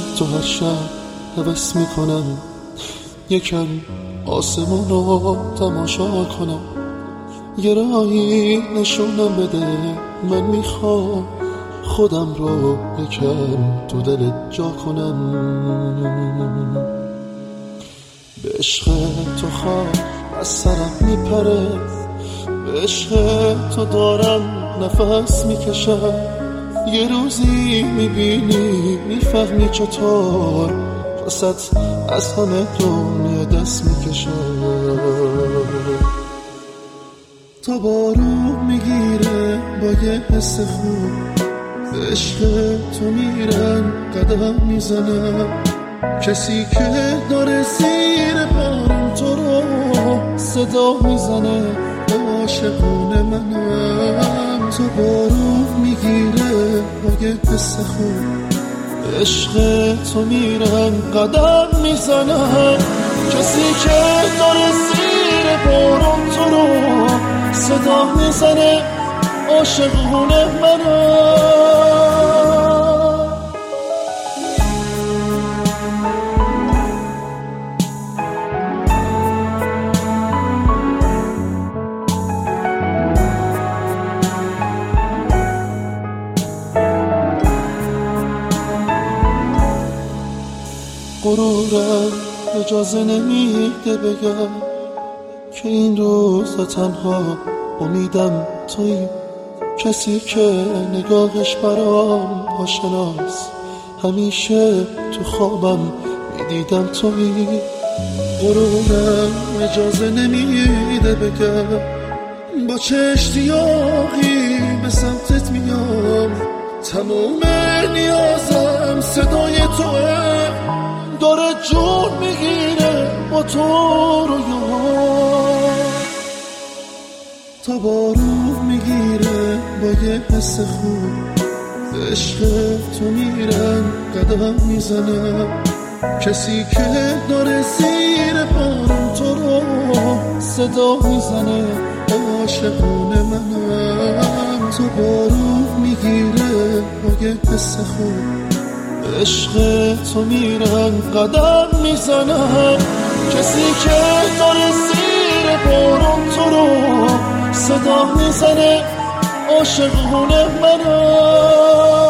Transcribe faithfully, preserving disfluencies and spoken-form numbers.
تو هر شب هوس میکنم یکم آسمون رو تماشا کنم، یه راهی نشونم بده، من میخوام خودم رو یکم تو دلت جا کنم. به عشق تو خواب از سرم میپره، به عشق تو دارم نفس میکشم، یه روزی میبینی میفهمی چطور واسط از همه دنیا دست میکشم. تا بارو میگیره با یه حس خوب، به عشق تو میرن قدم میزنم، کسی که داره زیر بارم تو رو صدا میزنه به عاشقونه منم. تا بارو میگیره با یه حس خوب، به عشق تو میرن قدم میزنم، کسی که داره زیر بارم تو رو صدا میزنه عاشقونه منم. غرورم اجازه نمیده بگم که این روزا تنها امیدم تویی، کسی که نگاهش برام آشناست، همیشه تو خوابم میدیدم تویی. غرورم اجازه نمیده بگم با چه اشتیاقی به سمتت میام، تموم نیازم صدای توه، داره جون میگیره با تو رویام. تا بارو میگیره با یه حس خوب، به عشق تو میرن قدم میزنم، کسی که داره زیر بارم تو رو صدا میزنه عاشقونه منم. تا بارو میگیره با یه حس خوب، به عشق تو میرن قدم میزنم، کسی که داره زیر بارم تو رو صدا میزنه عاشقونه منم.